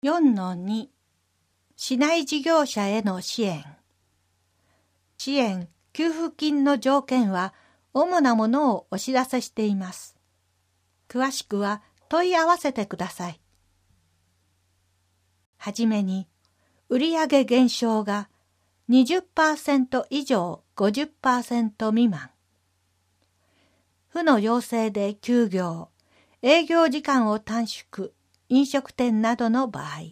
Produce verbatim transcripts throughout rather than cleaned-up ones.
よんのに 市内事業者への支援。支援・給付金の条件は主なものをお知らせしています。詳しくは問い合わせてください。はじめに、売上減少が にじゅっパーセント 以上 ごじゅっパーセント 未満。府の要請で休業、営業時間を短縮、飲食店などの場合。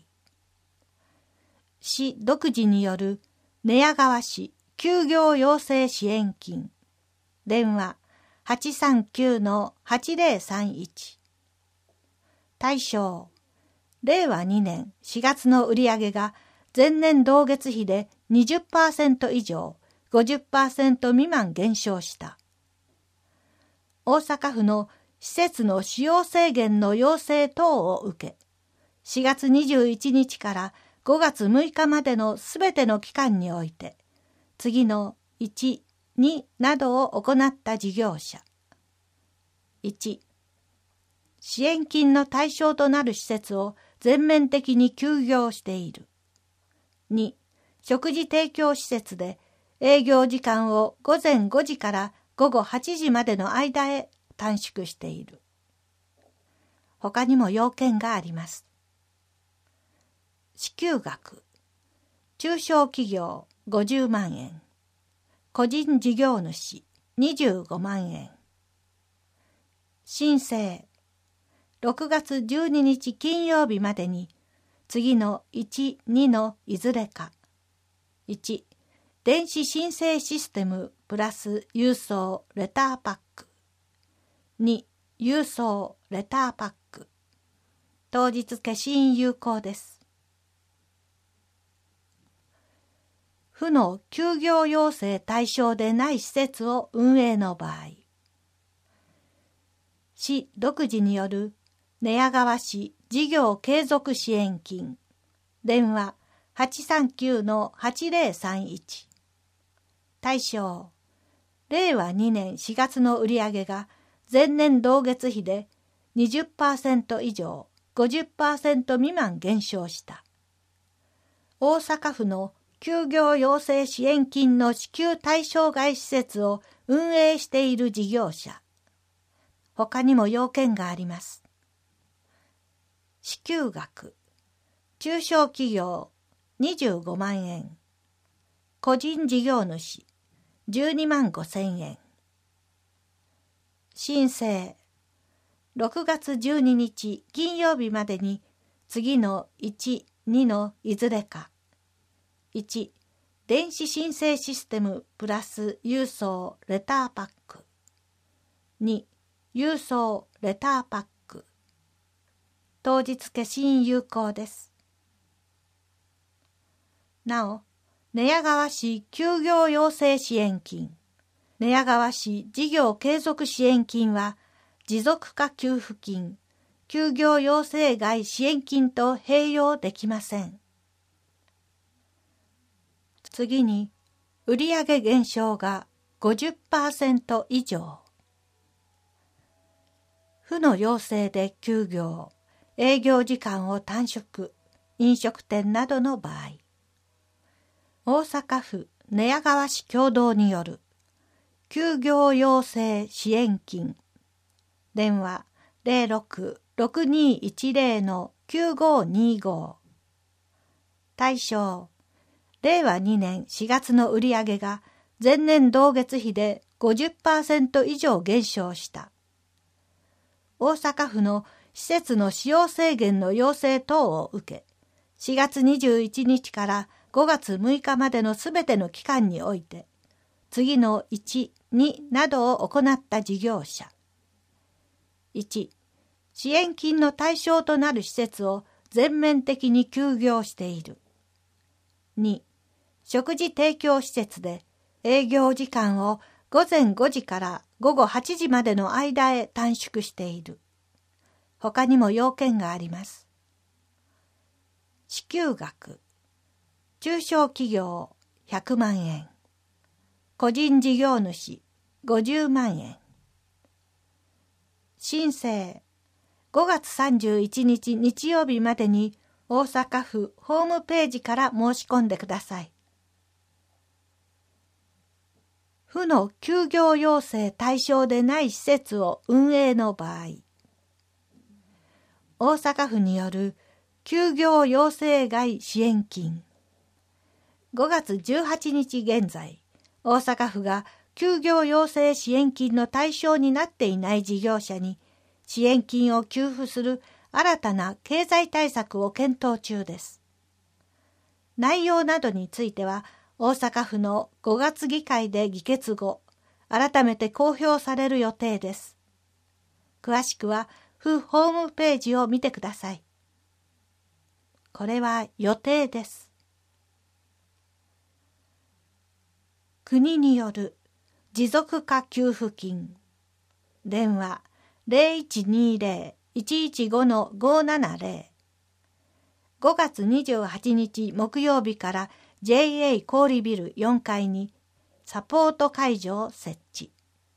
市独自による寝屋川市休業要請支援金。電話 はちさんきゅうのはちぜろさんいち。対象、れいわにねんしがつの売上が前年同月比で にじゅっパーセント 以上 ごじゅっパーセント 未満減少した。大阪府の施設の使用制限の要請等を受け、しがつにじゅういちにちからごがつむいかまでのすべての期間において、次のいち、になどを行った事業者。いち、支援金の対象となる施設を全面的に休業している。に、食事提供施設で営業時間をごぜんごじからごごはちじまでの間へ短縮している。他にも要件があります。支給額、中小企業ごじゅうまんえん、個人事業主にじゅうごまんえん。申請、ろくがつじゅうににち金曜日までに次のいち、にのいずれか。いち、電子申請システムプラス郵送レターパック。に、郵送レターパック。当日消印有効です。府の休業要請対象でない施設を運営の場合。市独自による寝屋川市事業継続支援金。電話 はちさんきゅうのはちぜろさんいち。対象、れいわにねんしがつの売上が前年同月比で にじゅっパーセント 以上 ごじゅっパーセント 未満減少した。大阪府の休業要請支援金の支給対象外施設を運営している事業者。他にも要件があります。支給額、中小企業にじゅうごまんえん、個人事業主じゅうにまんごせんえん。申請、ろくがつじゅうににち金曜日までに次のいち、にのいずれか。いち、電子申請システムプラス郵送レターパック。に、郵送レターパック。当日消印有効です。なお、寝屋川市休業要請支援金、寝屋川市事業継続支援金は、持続化給付金、休業要請外支援金と併用できません。次に、売上減少が ごじゅっパーセント 以上。府の要請で休業、営業時間を短縮、飲食店などの場合。大阪府寝屋川市共同による休業要請支援金。電話 ゼロろく ろくにいちゼロのきゅうごにご。対象、れいわにねんしがつの売上が前年同月比で ごじゅっパーセント 以上減少した。大阪府の施設の使用制限の要請等を受け、しがつにじゅういちにちからごがつむいかまでのすべての期間において、次のいち、になどを行った事業者。いち、支援金の対象となる施設を全面的に休業している。に、食事提供施設で営業時間をごぜんごじからごごはちじまでの間へ短縮している。他にも要件があります。支給額、中小企業ひゃくまんえん、個人事業主ごじゅうまんえん。申請、ごがつさんじゅういちにち日曜日までに大阪府ホームページから申し込んでください。府の休業要請対象でない施設を運営の場合、大阪府による休業要請外支援金。ごがつじゅうはちにち現在、大阪府が休業要請支援金の対象になっていない事業者に支援金を給付する新たな経済対策を検討中です。内容などについては、大阪府のごがつ議会で議決後、改めて公表される予定です。詳しくは、府ホームページを見てください。これは予定です。国による持続化給付金。電話 ゼロいちにゼロ いちいちご ごななゼロ。ごがつにじゅうはちにち木曜日から ジェイエー 小売ビルよんかいにサポート会場を設置。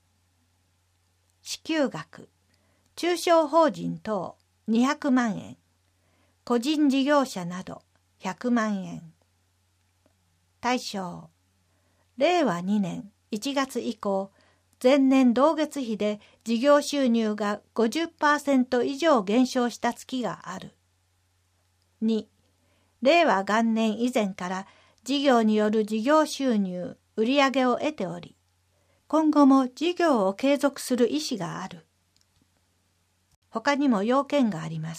支給額、中小法人等にひゃくまんえん、個人事業者などひゃくまんえん。対象、れいわにねんいちがつ以降、前年同月比で事業収入が ごじゅっパーセント 以上減少した月がある。に、れいわ元年以前から事業による事業収入、売上を得ており、今後も事業を継続する意思がある。他にも要件があります。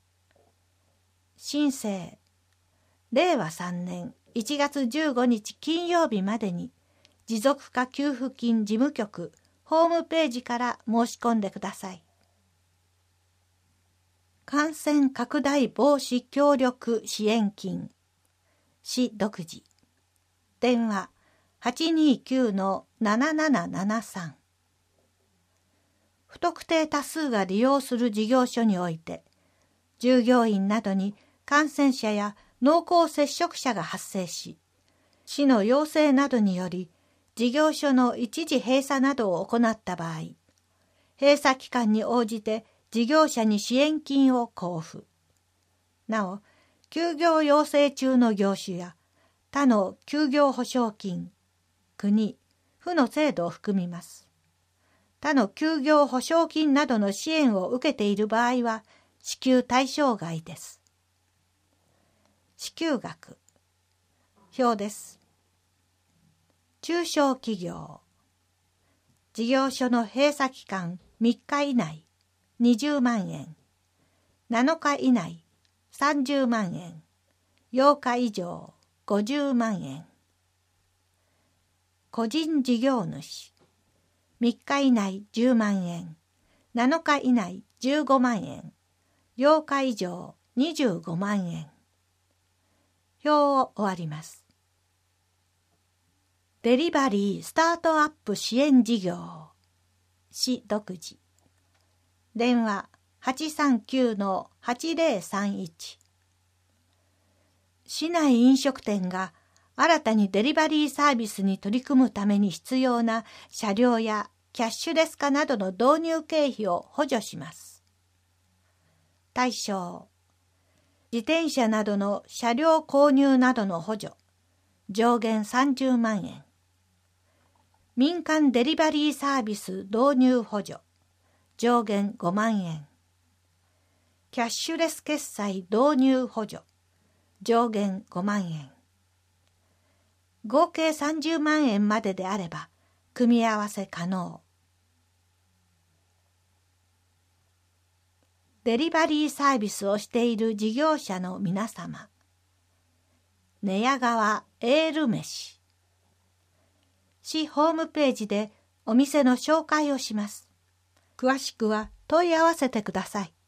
申請、れいわさんねんいちがつじゅうごにち金曜日までに持続化給付金事務局ホームページから申し込んでください。感染拡大防止協力支援金、市独自。電話 はちにきゅう ななななななさん。不特定多数が利用する事業所において、従業員などに感染者や濃厚接触者が発生し、市の要請などにより事業所の一時閉鎖などを行った場合、閉鎖期間に応じて事業者に支援金を交付。なお、休業要請中の業種や他の休業補償金、国、府の制度を含みます。他の休業補償金などの支援を受けている場合は支給対象外です。支給額、表です。中小企業、事業所の閉鎖期間みっか以内にじゅうまんえん、なのか以内さんじゅうまんえん、ようか以上ごじゅうまんえん。個人事業主、みっか以内じゅうまんえん、なのか以内じゅうごまんえん、ようか以上にじゅうごまんえん。表を終わります。デリバリースタートアップ支援事業、市独自。電話 はちさんきゅう はちゼロさんいち。市内飲食店が新たにデリバリーサービスに取り組むために必要な車両やキャッシュレス化などの導入経費を補助します。対象、自転車などの車両購入などの補助、上限さんじゅうまんえん。民間デリバリーサービス導入補助、上限ごまんえん。キャッシュレス決済導入補助、上限ごまんえん。合計さんじゅうまんえんまでであれば、組み合わせ可能。デリバリーサービスをしている事業者の皆様、寝屋川エール飯。市ホームページでお店の紹介をします。詳しくは問い合わせてください。